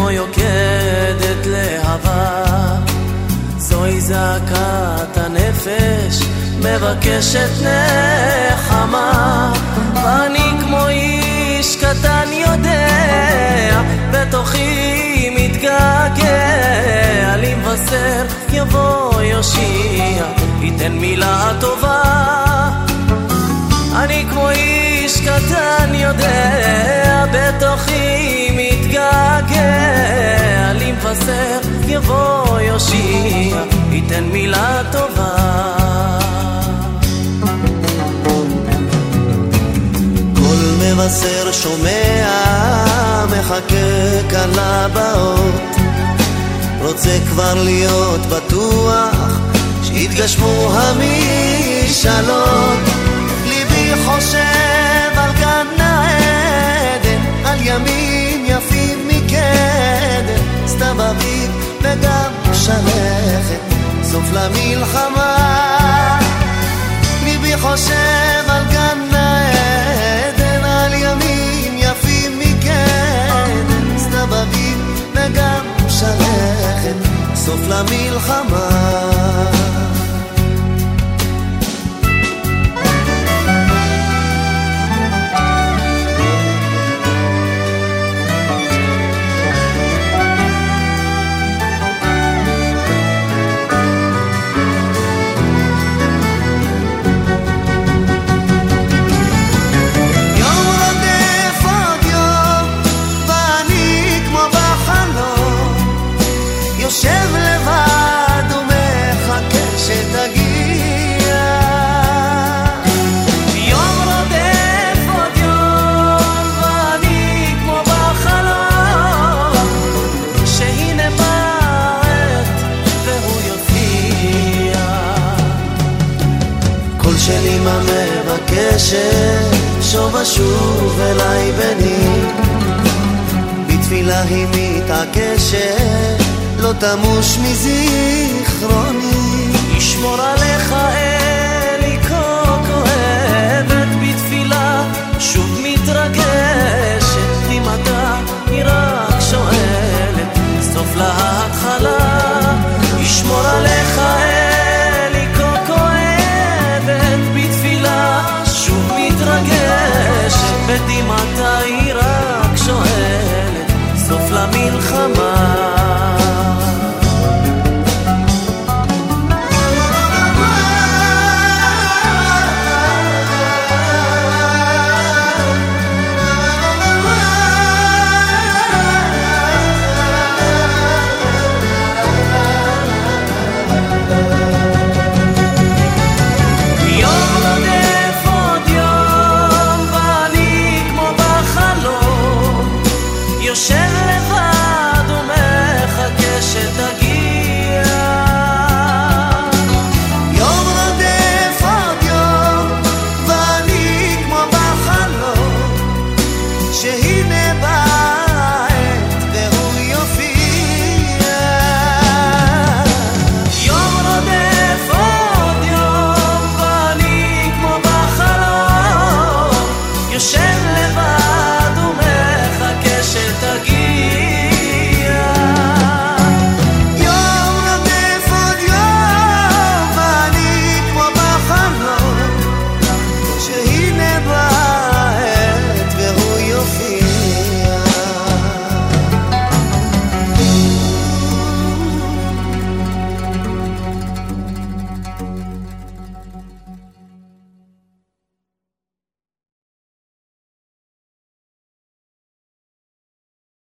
כמו יוקדת להבה, זוהי זעקת הנפש מבקשת נחמה. ואני כמו איש קטן יודע, בתוכי מתגעגע, לי מבשר יבוא יושיע, ייתן מילה טובה. אני כמו איש קטן יודע, בתוכי מתגעגע, לי מבשר יבוא יושיע, ייתן מילה טובה. כל מבשר שומע, מחכה כאן לבאות, רוצה כבר להיות בטוח שיתגשמו המשאלות. ליבי חושב על גן העדן, על ימים יפים מקדם, סתיו אביב וגם שלכת, סוף למלחמה. ליבי חושב על גן העדן, על ימים יפים מקדם, סתיו אביב וגם שלכת, סוף למלחמה. יושב לבד ומחכה שתגיע, יום רודף עוד יום, ואני כמו בחלום, שהנה בעת והוא יופיע. קול של אמא מבקשת, שוב ושוב אליי בני, בתפילה היא מתעקשת, לא תמוש מזיכרוני. ישמור עליך אלי, כה כואבת בתפילה, שוב מתרגשת, דמעתה היא רק שואלת, סוף להתחלה. ישמור עליך אלי, כה כואבת בתפילה, שוב מתרגשת, בדמעתה היא רק שואלת, סוף למלחמה.